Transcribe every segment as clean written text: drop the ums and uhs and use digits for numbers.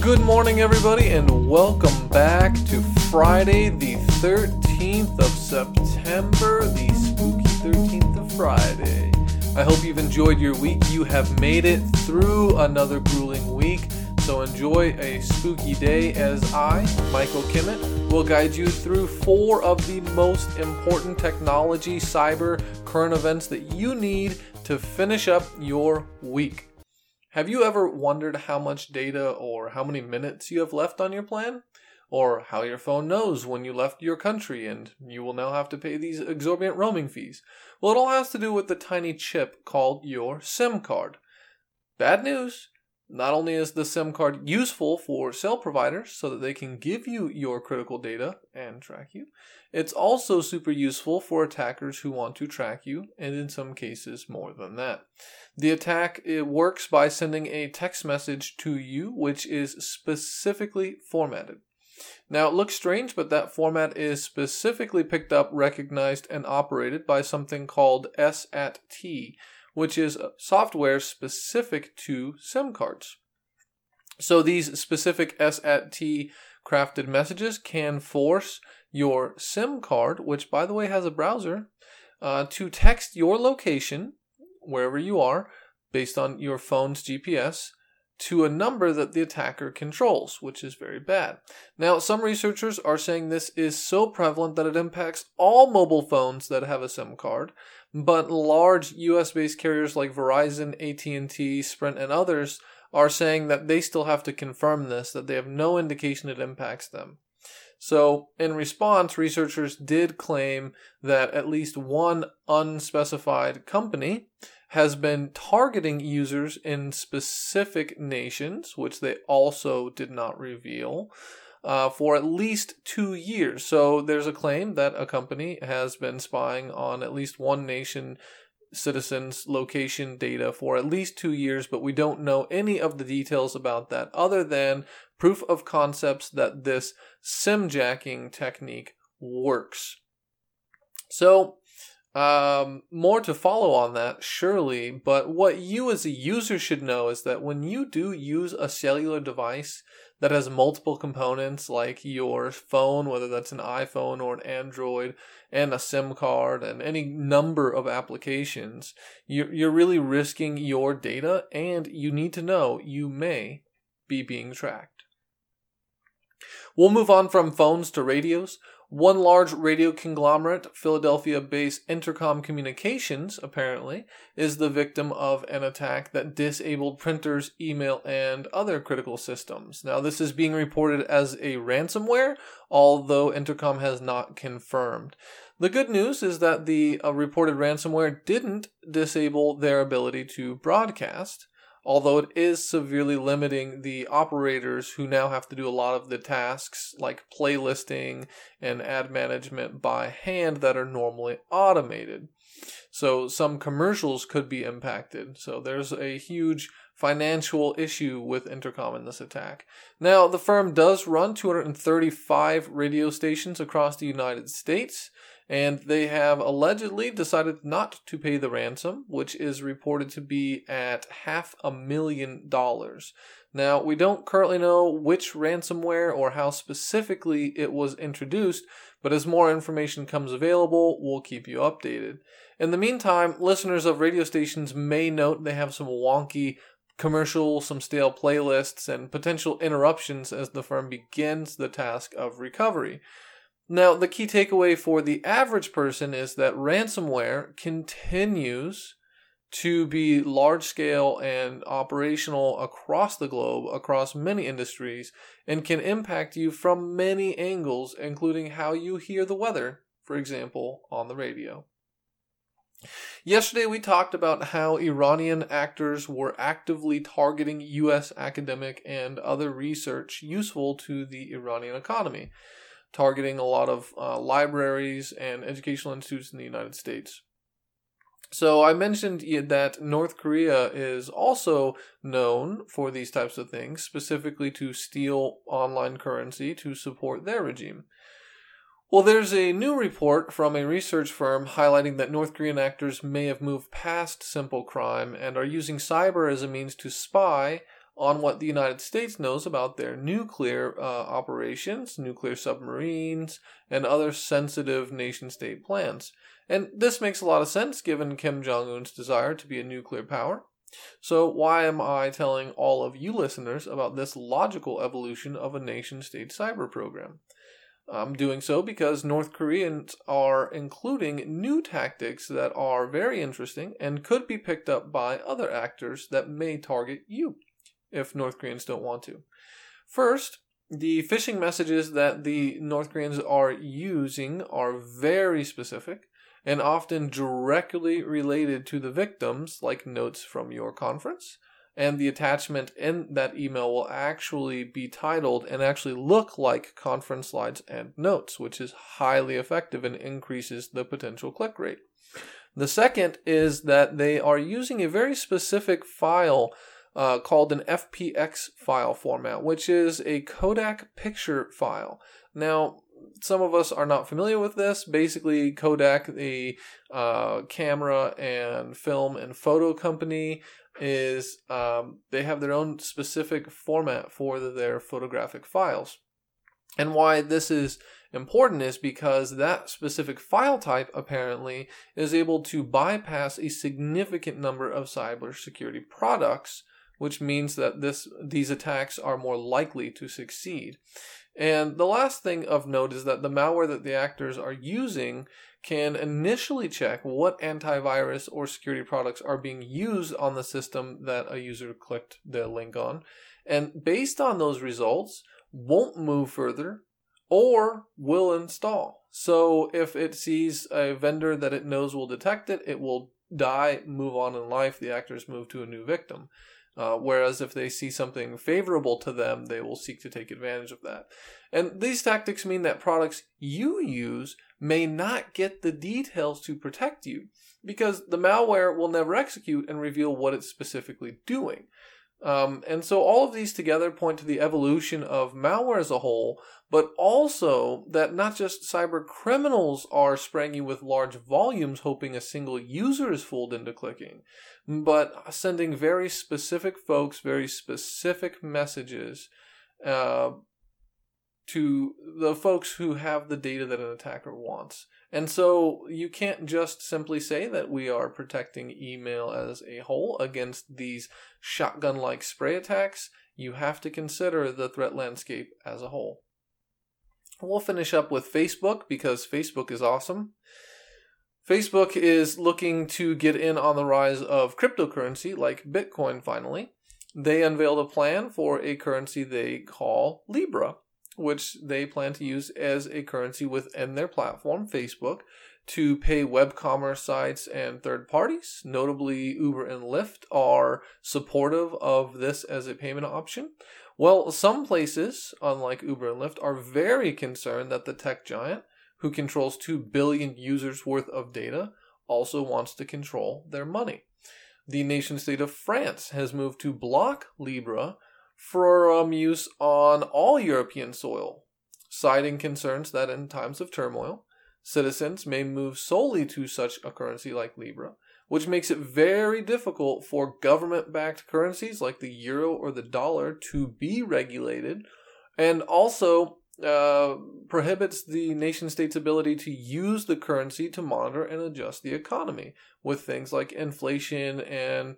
Good morning, everybody, and welcome back to Friday, the 13th of September, the spooky 13th of Friday. I hope you've enjoyed your week. You have made it through another grueling week, so enjoy a spooky day as I, Michael Kimmett, will guide you through 4 of the most important technology, cyber, current events that you need to finish up your week. Have you ever wondered how much data or how many minutes you have left on your plan? Or how your phone knows when you left your country and you will now have to pay these exorbitant roaming fees? Well, it all has to do with the tiny chip called your SIM card. Bad news. Not only is the SIM card useful for cell providers so that they can give you your critical data and track you, it's also super useful for attackers who want to track you, and in some cases more than that. The attack works by sending a text message to you which is specifically formatted. Now, it looks strange, but that format is specifically picked up, recognized, and operated by something called SAT, which is software specific to SIM cards. So these specific SAT crafted messages can force your SIM card, which by the way has a browser, to text your location, wherever you are, based on your phone's GPS, to a number that the attacker controls, which is very bad. Now, some researchers are saying this is so prevalent that it impacts all mobile phones that have a SIM card, but large US-based carriers like Verizon, AT&T, Sprint, and others are saying that they still have to confirm this, that they have no indication it impacts them. So, in response, researchers did claim that at least one unspecified company has been targeting users in specific nations, which they also did not reveal, for at least 2 years. So there's a claim that a company has been spying on at least one nation citizens' location data for at least 2 years, but we don't know any of the details about that other than proof of concepts that this SIM jacking technique works. So, more to follow on that, surely, but what you as a user should know is that when you do use a cellular device that has multiple components like your phone, whether that's an iPhone or an Android, and a SIM card and any number of applications, you're really risking your data, and you need to know you may be being tracked. We'll move on from phones to radios. One large radio conglomerate, Philadelphia-based Intercom Communications, apparently, is the victim of an attack that disabled printers, email, and other critical systems. Now, this is being reported as a ransomware, although Intercom has not confirmed. The good news is that the reported ransomware didn't disable their ability to broadcast, although it is severely limiting the operators who now have to do a lot of the tasks like playlisting and ad management by hand that are normally automated. So some commercials could be impacted. So there's a huge financial issue with Intercom in this attack. Now, the firm does run 235 radio stations across the United States, and they have allegedly decided not to pay the ransom, which is reported to be at $500,000. Now, we don't currently know which ransomware or how specifically it was introduced, but as more information comes available, we'll keep you updated. In the meantime, listeners of radio stations may note they have some wonky commercials, some stale playlists, and potential interruptions as the firm begins the task of recovery. Now, the key takeaway for the average person is that ransomware continues to be large-scale and operational across the globe, across many industries, and can impact you from many angles, including how you hear the weather, for example, on the radio. Yesterday, we talked about how Iranian actors were actively targeting U.S. academic and other research useful to the Iranian economy, targeting a lot of libraries and educational institutes in the United States. So I mentioned that North Korea is also known for these types of things, specifically to steal online currency to support their regime. Well, there's a new report from a research firm highlighting that North Korean actors may have moved past simple crime and are using cyber as a means to spy on what the United States knows about their nuclear operations, nuclear submarines, and other sensitive nation-state plans. And this makes a lot of sense given Kim Jong-un's desire to be a nuclear power. So why am I telling all of you listeners about this logical evolution of a nation-state cyber program? I'm doing so because North Koreans are including new tactics that are very interesting and could be picked up by other actors that may target you if North Koreans don't want to. First, the phishing messages that the North Koreans are using are very specific and often directly related to the victims, like notes from your conference. And the attachment in that email will actually be titled and actually look like conference slides and notes, which is highly effective and increases the potential click rate. The second is that they are using a very specific file called an FPX file format, which is a Kodak picture file. Now, some of us are not familiar with this. Basically, Kodak, the camera and film and photo company, is they have their own specific format for their photographic files. And why this is important is because that specific file type apparently is able to bypass a significant number of cybersecurity products, which means that these attacks are more likely to succeed. And the last thing of note is that the malware that the actors are using can initially check what antivirus or security products are being used on the system that a user clicked the link on, and based on those results, won't move further or will install. So if it sees a vendor that it knows will detect it, it will die, move on in life, the actors move to a new victim. Whereas if they see something favorable to them, they will seek to take advantage of that. And these tactics mean that products you use may not get the details to protect you, because the malware will never execute and reveal what it's specifically doing. And so all of these together point to the evolution of malware as a whole, but also that not just cyber criminals are spraying you with large volumes hoping a single user is fooled into clicking, but sending very specific folks very specific messages to the folks who have the data that an attacker wants. And so you can't just simply say that we are protecting email as a whole against these shotgun-like spray attacks. You have to consider the threat landscape as a whole. We'll finish up with Facebook because Facebook is awesome. Facebook is looking to get in on the rise of cryptocurrency like Bitcoin finally. They unveiled a plan for a currency they call Libra, which they plan to use as a currency within their platform, Facebook, to pay web commerce sites and third parties. Notably, Uber and Lyft are supportive of this as a payment option. Well, some places, unlike Uber and Lyft, are very concerned that the tech giant, who controls 2 billion users worth of data, also wants to control their money. The nation-state of France has moved to block Libra for use on all European soil, citing concerns that in times of turmoil, citizens may move solely to such a currency like Libra, which makes it very difficult for government-backed currencies like the euro or the dollar to be regulated, and also prohibits the nation-state's ability to use the currency to monitor and adjust the economy with things like inflation and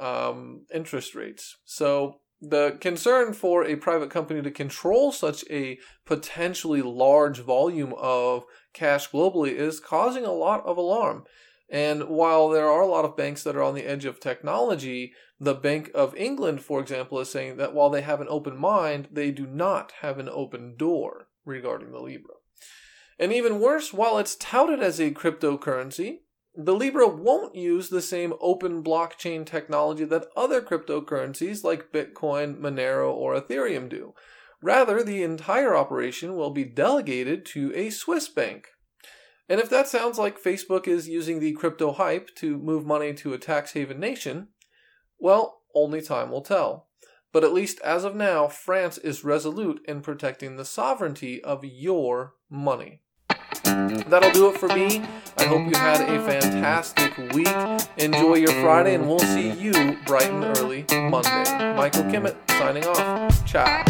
interest rates. So the concern for a private company to control such a potentially large volume of cash globally is causing a lot of alarm. And while there are a lot of banks that are on the edge of technology, the Bank of England, for example, is saying that while they have an open mind, they do not have an open door regarding the Libra. And even worse, while it's touted as a cryptocurrency, the Libra won't use the same open blockchain technology that other cryptocurrencies like Bitcoin, Monero, or Ethereum do. Rather, the entire operation will be delegated to a Swiss bank. And if that sounds like Facebook is using the crypto hype to move money to a tax haven nation, well, only time will tell. But at least as of now, France is resolute in protecting the sovereignty of your money. That'll do it for me. I hope you had a fantastic week. Enjoy your Friday, and we'll see you bright and early Monday. Michael Kimmett signing off. Ciao.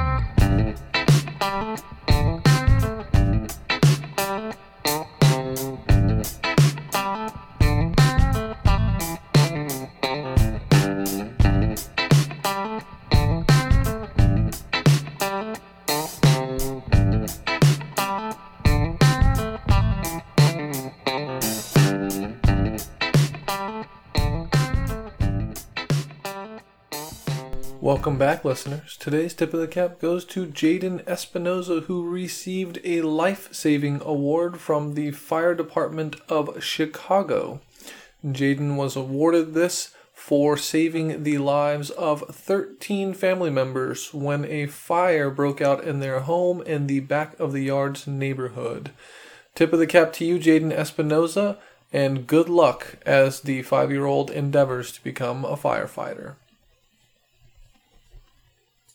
Welcome back, listeners. Today's tip of the cap goes to Jaden Espinoza, who received a life-saving award from the Fire Department of Chicago. Jaden was awarded this for saving the lives of 13 family members when a fire broke out in their home in the Back of the Yards neighborhood. Tip of the cap to you, Jaden Espinoza, and good luck as the 5-year-old endeavors to become a firefighter.